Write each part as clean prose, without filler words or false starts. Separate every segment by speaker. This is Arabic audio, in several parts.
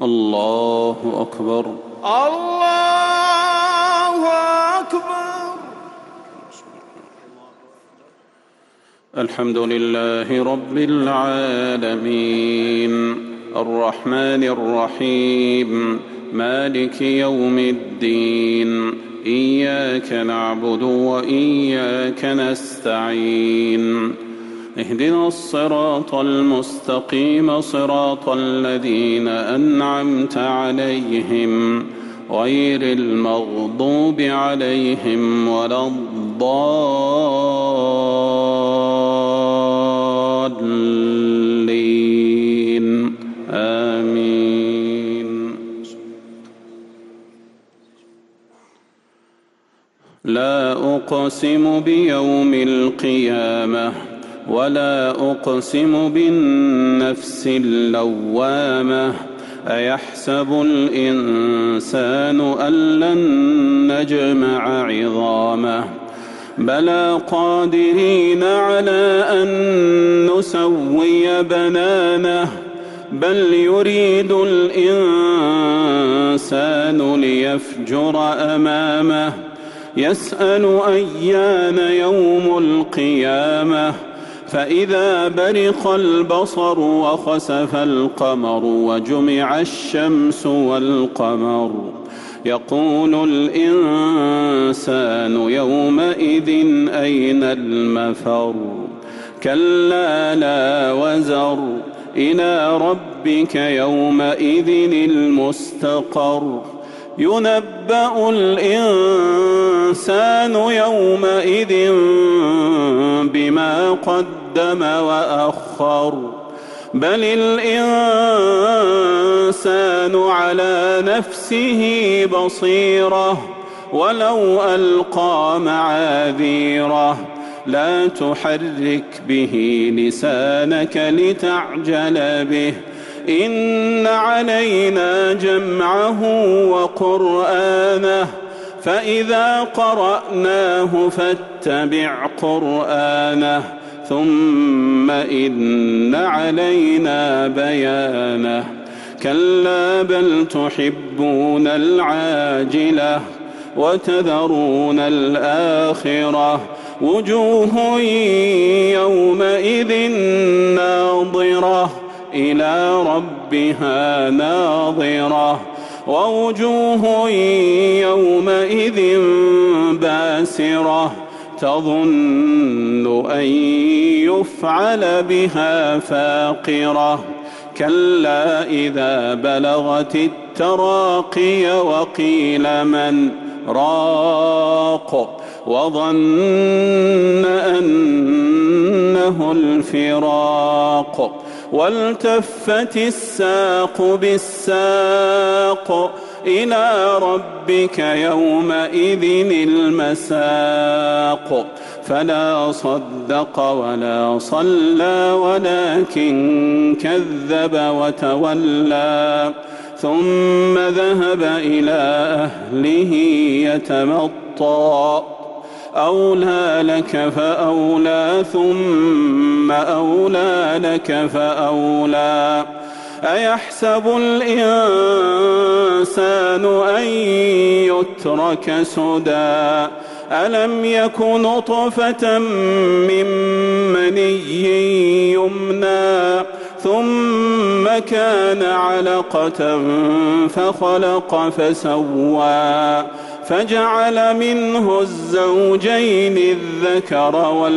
Speaker 1: الله أكبر.
Speaker 2: الله أكبر.
Speaker 1: الحمد لله رب العالمين الرحمن الرحيم مالك يوم الدين إياك نعبد وإياك نستعين اهدنا الصراط المستقيم صراط الذين أنعمت عليهم غير المغضوب عليهم ولا الضالين آمين. لا أقسم بيوم القيامة ولا أقسم بالنفس اللوامة أيحسب الإنسان أن لن نجمع عظامه بلى قادرين على أن نسوي بنانه بل يريد الإنسان ليفجر أمامه يسأل أيان يوم القيامة فإذا برق البصر وخسف القمر وجمع الشمس والقمر يقول الإنسان يومئذ أين المفر كلا لا وزر إلى ربك يومئذ المستقر ينبأ الإنسان يومئذ بما قدم وأخر بل الإنسان على نفسه بصيرة ولو ألقى معاذيره لا تحرك به لسانك لتعجل به إن علينا جمعه وقرآنه فإذا قرأناه فاتبع قرآنه ثم إن علينا بيانه كلا بل تحبون العاجلة وتذرون الآخرة وجوه يومئذ ناظرة إلى ربها ناظرة ووجوه يومئذ باسرة تظن أن يفعل بها فاقرة كلا إذا بلغت التراقي وقيل من راق وظن أنه الفراق والتفت الساق بالساق إلى ربك يومئذ المساق فلا صدق ولا صلى ولكن كذب وتولى ثم ذهب إلى أهله يتمطى أولى لك فأولى ثم أولى لك فأولى أيحسب الإنسان أن يترك سدى ألم يك نطفة من مني يمنى ثم كان علقة فخلق فسوى فجعل منه الزوجين الذكر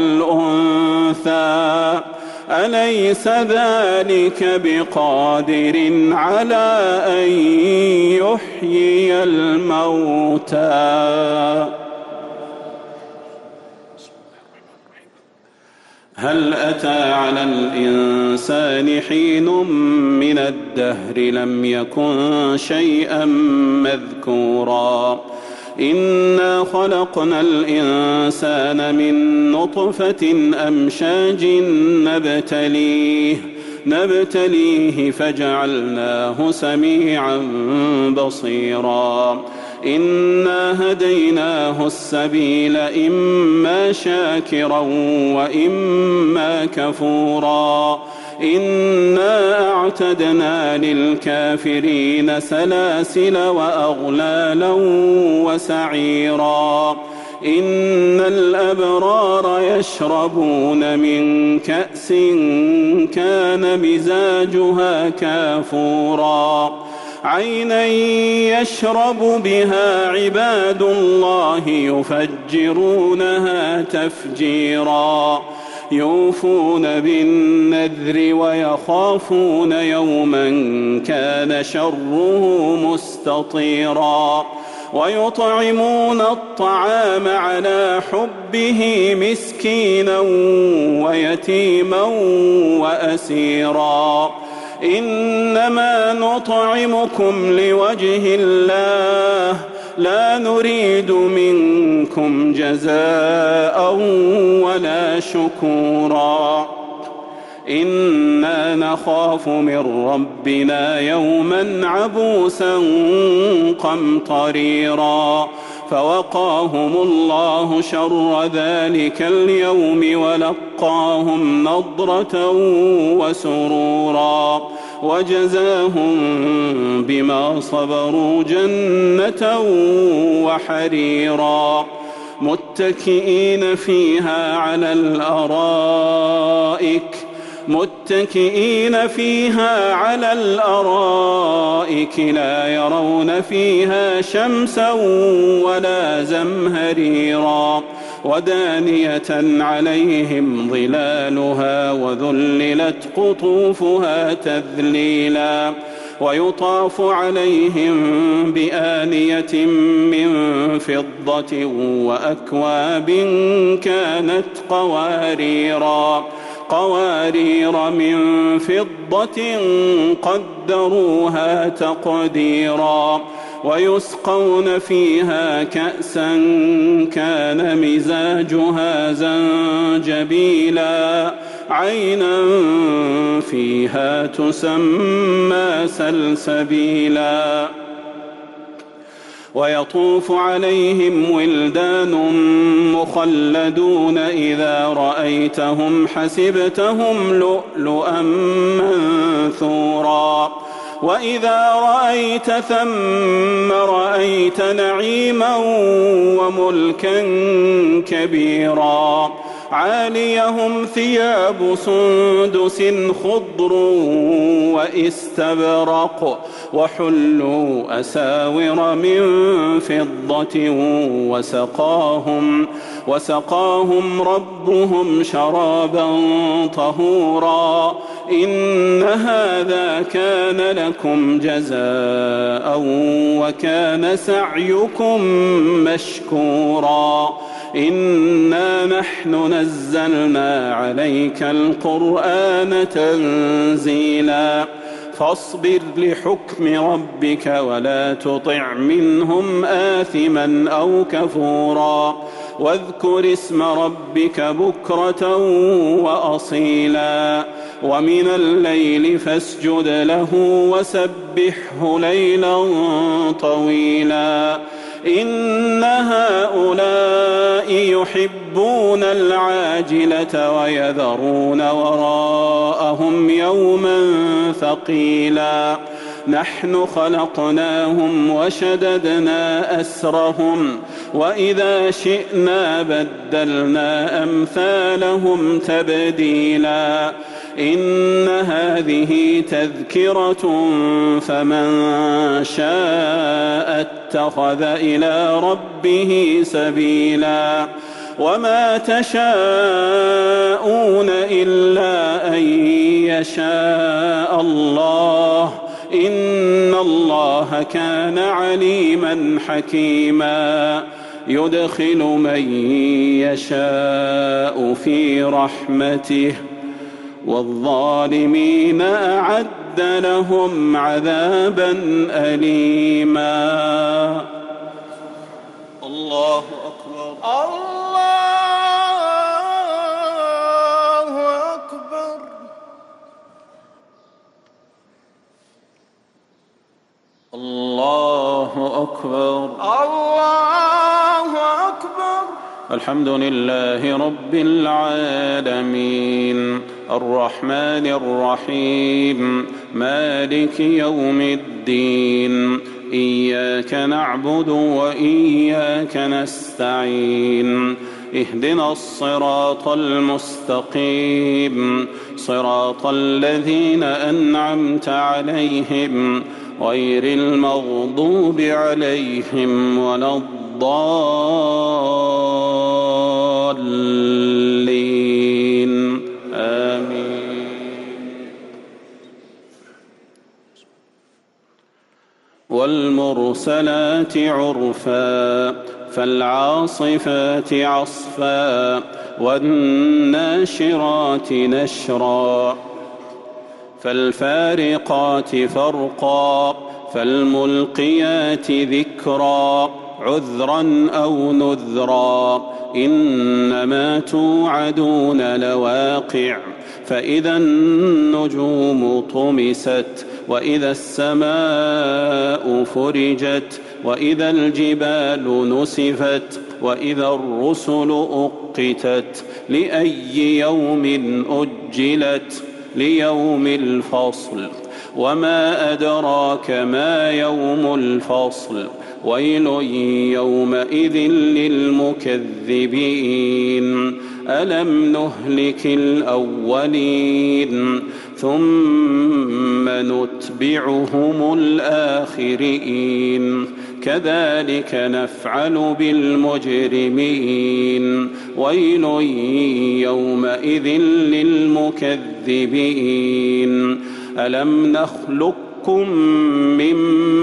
Speaker 1: والأنثى أليس ذلك بقادر على أن يحيي الموتى هل أتى على الإنسان حين من الدهر لم يكن شيئا مذكورا إنا خلقنا الإنسان من نطفة أمشاج نبتليه فجعلناه سميعا بصيرا إنا هديناه السبيل إما شاكرا وإما كفورا إنا وأعتدنا للكافرين سلاسل وأغلالا وسعيرا إن الأبرار يشربون من كأس كان مزاجها كافورا عينا يشرب بها عباد الله يفجرونها تفجيرا يوفون بالنذر ويخافون يوما كان شره مستطيرا ويطعمون الطعام على حبه مسكينا ويتيما وأسيرا إنما نطعمكم لوجه الله لا نريد منكم جزاء ولا شكورا إنا نخاف من ربنا يوما عبوسا قمطريرا فوقاهم الله شر ذلك اليوم ولقاهم نضرة وسرورا وجزاهم بما صبروا جنة وحريرا متكئين فيها على الأرائك لا يرون فيها شمسا ولا زمهريرا ودانية عليهم ظلالها وذللت قطوفها تذليلا ويطاف عليهم بآنية من فضة وأكواب كانت قوارير من فضة قدروها تقديرا ويسقون فيها كأسا كان مزاجها زنجبيلا عينا فيها تسمى سلسبيلا ويطوف عليهم ولدان مخلدون إذا رأيتهم حسبتهم لؤلؤا منثورا وإذا رأيت ثم رأيت نعيما وملكا كبيرا عاليهم ثياب سندس خضر واستبرق وحلوا أساور من فضة وسقاهم ربهم شرابا طهورا إن هذا كان لكم جزاء وكان سعيكم مشكورا إنا نحن نزلنا عليك القرآن تنزيلا فاصبر لحكم ربك ولا تطع منهم آثما أو كفورا واذكر اسم ربك بكرة وأصيلا ومن الليل فاسجد له وسبحه ليلا طويلا إن هؤلاء يحبون العاجلة ويذرون وراءهم يوما ثقيلا نحن خلقناهم وشددنا أسرهم وإذا شئنا بدلنا أمثالهم تبديلا إن هذه تذكرة فمن شاء اتخذ إلى ربه سبيلا وما تشاءون إلا أن يشاء الله إن الله كان عليما حكيما يدخل من يشاء في رحمته والظالمين أعد لهم عذابا أليما الله أكبر
Speaker 2: الله أكبر
Speaker 1: الله أكبر
Speaker 2: الله أكبر
Speaker 1: الحمد لله رب العالمين الرحمن الرحيم مالك يوم الدين إياك نعبد وإياك نستعين اهدنا الصراط المستقيم صراط الذين أنعمت عليهم غير المغضوب عليهم ولا الضالين آمين. والمرسلات عرفا فالعاصفات عصفا والناشرات نشرا فالفارقات فرقا فالملقيات ذكرا عذرا أو نذرا إنما توعدون لواقع فإذا النجوم طمست وإذا السماء فرجت وإذا الجبال نسفت وإذا الرسل أقتت لأي يوم أجلت ليوم الفصل وما أدراك ما يوم الفصل ويل يومئذ للمكذبين ألم نهلك الأولين ثم نتبعهم الآخرين كذلك نفعل بالمجرمين ويل يومئذ للمكذبين ألم نخلقكم من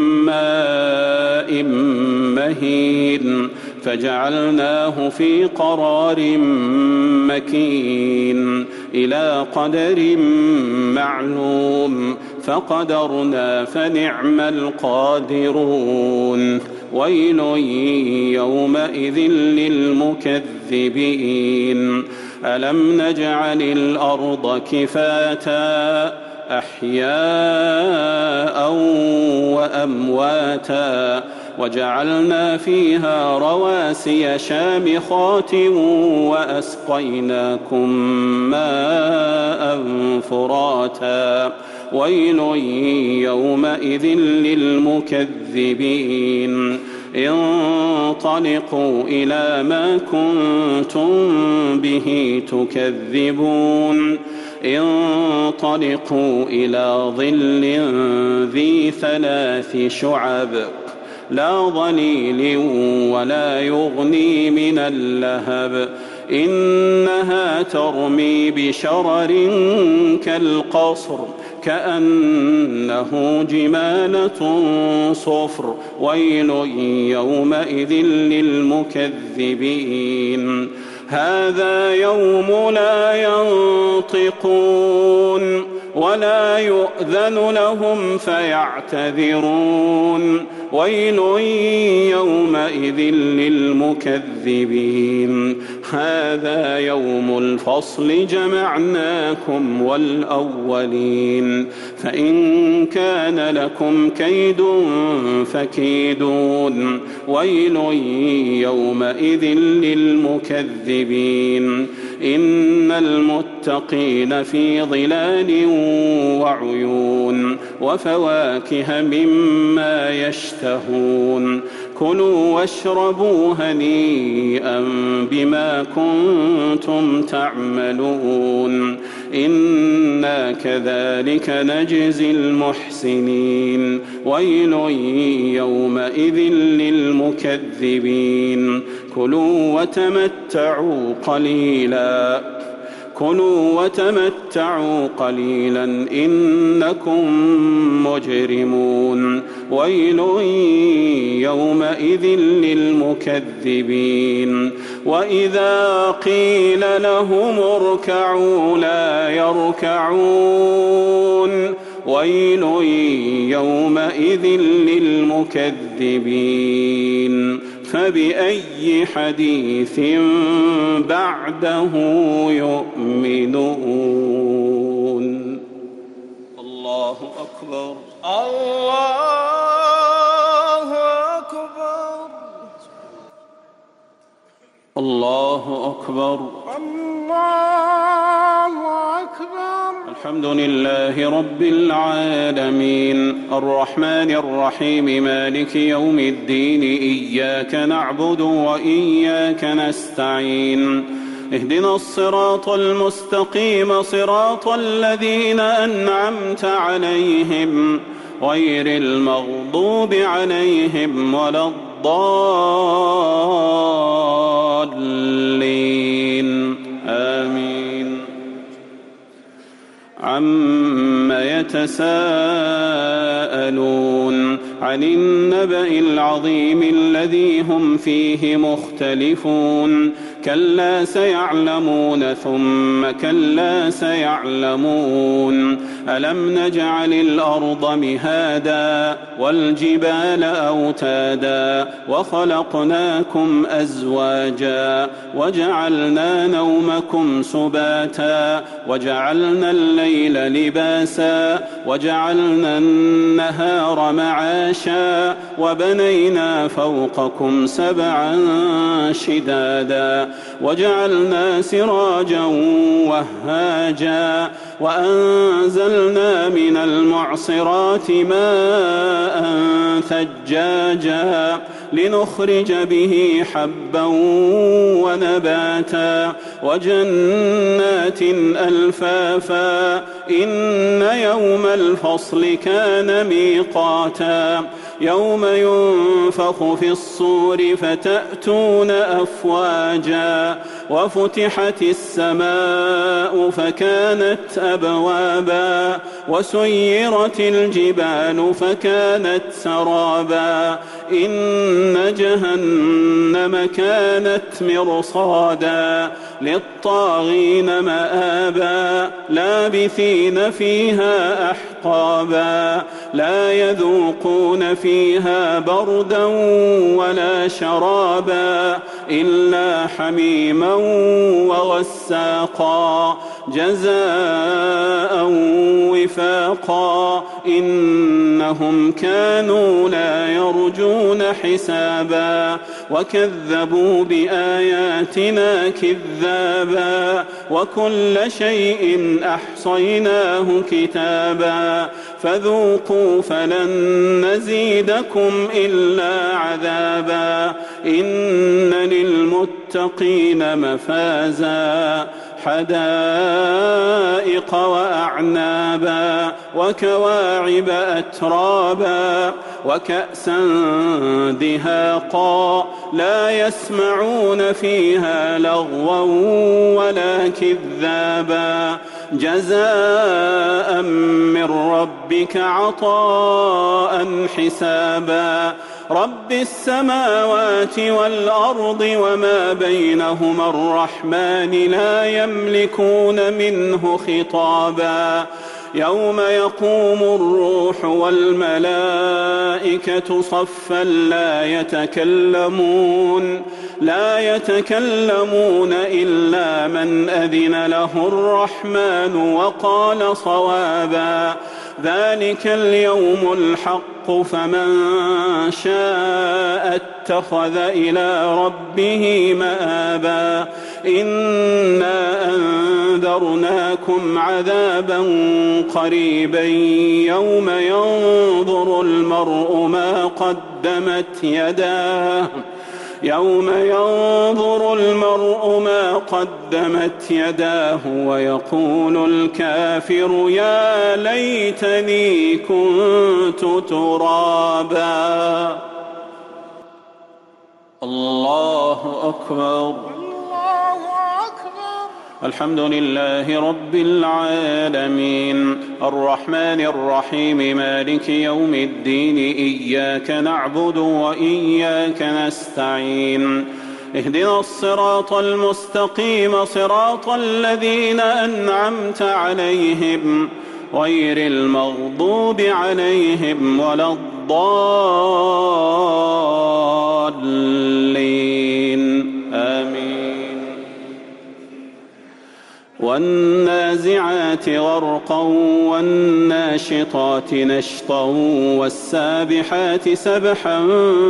Speaker 1: ماء مهين فجعلناه في قرار مكين إلى قدر معلوم فقدرنا فنعم القادرون ويل يومئذ للمكذبين ألم نجعل الأرض كفاتا أحياء وأمواتا وجعلنا فيها رواسي شامخات وأسقيناكم ماء فراتا ويل يومئذ للمكذبين انطلقوا إلى ما كنتم به تكذبون انطلقوا إلى ظل ذي 3 شعب لا ظليل ولا يغني من اللهب إنها ترمي بشرر كالقصر كأنه جمالة صفر ويل يومئذ للمكذبين هذا يوم لا ينطقون ولا يؤذن لهم فيعتذرون ويل يومئذ للمكذبين هذا يوم الفصل جمعناكم والأولين فإن كان لكم كيد فكيدون ويل يومئذ للمكذبين إن المتقين في ظلال وعيون وفواكه مما يشتهون كلوا واشربوا هنيئا بما كنتم تعملون إنا كذلك نجزي المحسنين ويل يومئذ للمكذبين كلوا وتمتعوا قليلا إنكم مجرمون ويل يومئذ للمكذبين وإذا قيل لهم اركعوا لا يركعون ويل يومئذ للمكذبين فبأي حديث بعده يؤمنون الله أكبر
Speaker 2: الله أكبر
Speaker 1: الله أكبر
Speaker 2: الله أكبر أكبر.
Speaker 1: الحمد لله رب العالمين الرحمن الرحيم مالك يوم الدين إياك نعبد وإياك نستعين اهدنا الصراط المستقيم صراط الذين أنعمت عليهم غير المغضوب عليهم ولا الضالين آمين. عم يتساءلون عن النبأ العظيم الذي هم فيه مختلفون كلا سيعلمون ثم كلا سيعلمون ألم نجعل الأرض مهادا والجبال أوتادا وخلقناكم أزواجا وجعلنا نومكم سباتا وجعلنا الليل لباسا وجعلنا النهار معاشا وبنينا فوقكم سبعا شدادا وجعلنا سراجا وهاجا وأنزلنا من المعصرات ماء ثجاجا لنخرج به حبا ونباتا وجنات ألفافا إن يوم الفصل كان ميقاتا يوم ينفخ في الصور فتأتون أفواجا وفتحت السماء فكانت أبوابا وسيرت الجبال فكانت سرابا إن جهنم كانت مرصادا للطاغين مآبا لابثين فيها أحقابا لا يذوقون فيها بردا ولا شرابا إلا حميما وغساقا جزاء وفاقا إنهم كانوا لا يرجون حسابا وكذبوا بآياتنا كذابا وكل شيء أحصيناه كتابا فذوقوا فلن نزيدكم إلا عذابا إن للمتقين مفازا حدائق وأعنابا وكواعب أترابا وكأسا دهاقا لا يسمعون فيها لغوا ولا كذابا جزاء من ربك عطاء حسابا رب السماوات والأرض وما بينهما الرحمن لا يملكون منه خطابا يوم يقوم الروح والملائكة صفا لا يتكلمون إلا من أذن له الرحمن وقال صوابا ذلك اليوم الحق فمن شاء اتخذ إلى ربه مآبا إنا أنذرناكم عذابا قريبا يوم ينظر المرء ما قدمت يداه ويقول الكافر يا ليتني كنت ترابا. الله أكبر. الحمد لله رب العالمين الرحمن الرحيم مالك يوم الدين إياك نعبد وإياك نستعين اهدنا الصراط المستقيم صراط الذين أنعمت عليهم غير المغضوب عليهم ولا الضالين آمين. والنازعات غرقا والناشطات نشطا والسابحات سبحا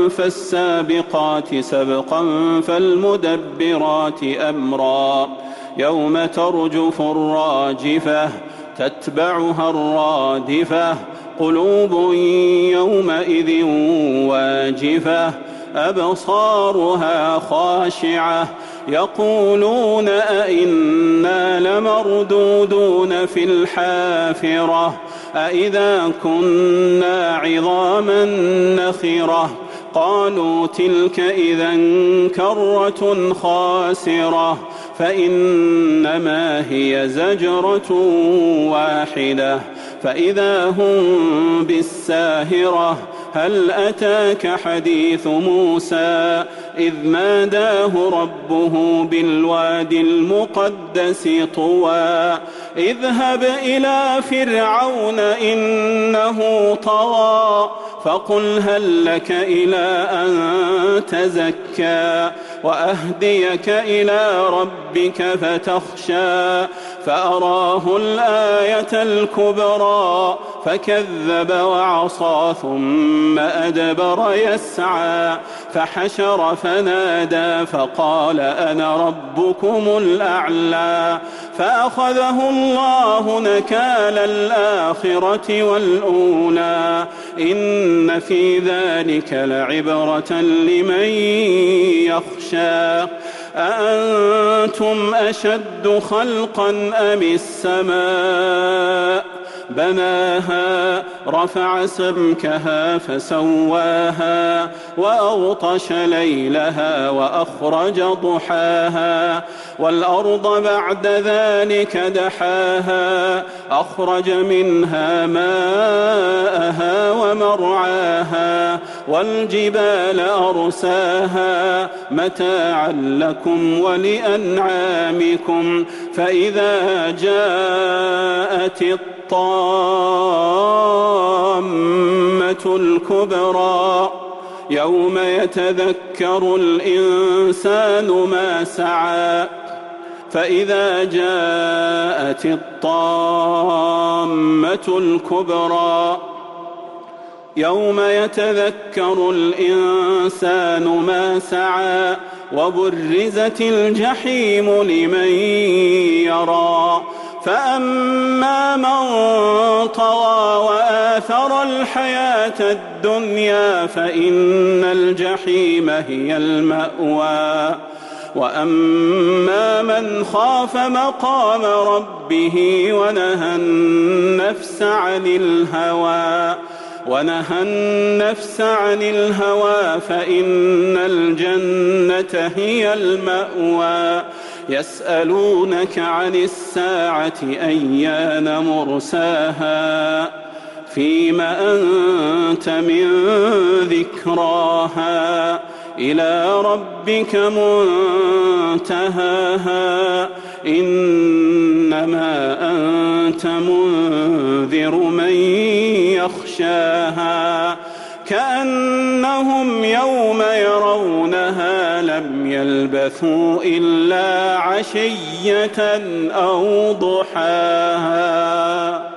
Speaker 1: فالسابقات سبقا فالمدبرات أمرا يوم ترجف الراجفة تتبعها الرادفة قلوب يومئذ واجفة أبصارها خاشعة يقولون أئنا لمردودون في الحافرة أئذا كنا عظاما نخرة قالوا تلك إذا كرة خاسرة فإنما هي زجرة واحدة فإذا هم بالساهرة هل أتاك حديث موسى إذ ناداه ربه بالوادي المقدس طوى اذهب إلى فرعون إنه طغى فقل هل لك إلى أن تزكى وأهديك إلى ربك فتخشى فأراه الآية الكبرى فكذب وعصى ثم أدبر يسعى فحشر فنادى فقال أنا ربكم الأعلى فأخذه الله نكال الآخرة والأولى إن في ذلك لعبرة لمن يخشى أأنتم أشد خلقا أم السماء بناها رفع سمكها فسواها وأغطش ليلها وأخرج ضحاها والأرض بعد ذلك دحاها أخرج منها ماءها ومرعاها والجبال أرساها متاعا لكم ولأنعامكم فإذا جاءت الطامة الكبرى يوم يتذكر الإنسان ما سعى فإذا جاءت الطامة الكبرى يوم يتذكر الإنسان ما سعى وبرزت الجحيم لمن يرى فأما من طغى وآثر الحياة الدنيا فإن الجحيم هي المأوى وأما من خاف مقام ربه ونهى النفس عن الهوى فإن الجنة هي المأوى يسألونك عن الساعة أيان مرساها فيم أنت من ذكراها إلى ربك منتهاها إنما أنت منذر من يخشاها كأنهم يوم يرونها لم يلبثوا إلا عشية أو ضحاها.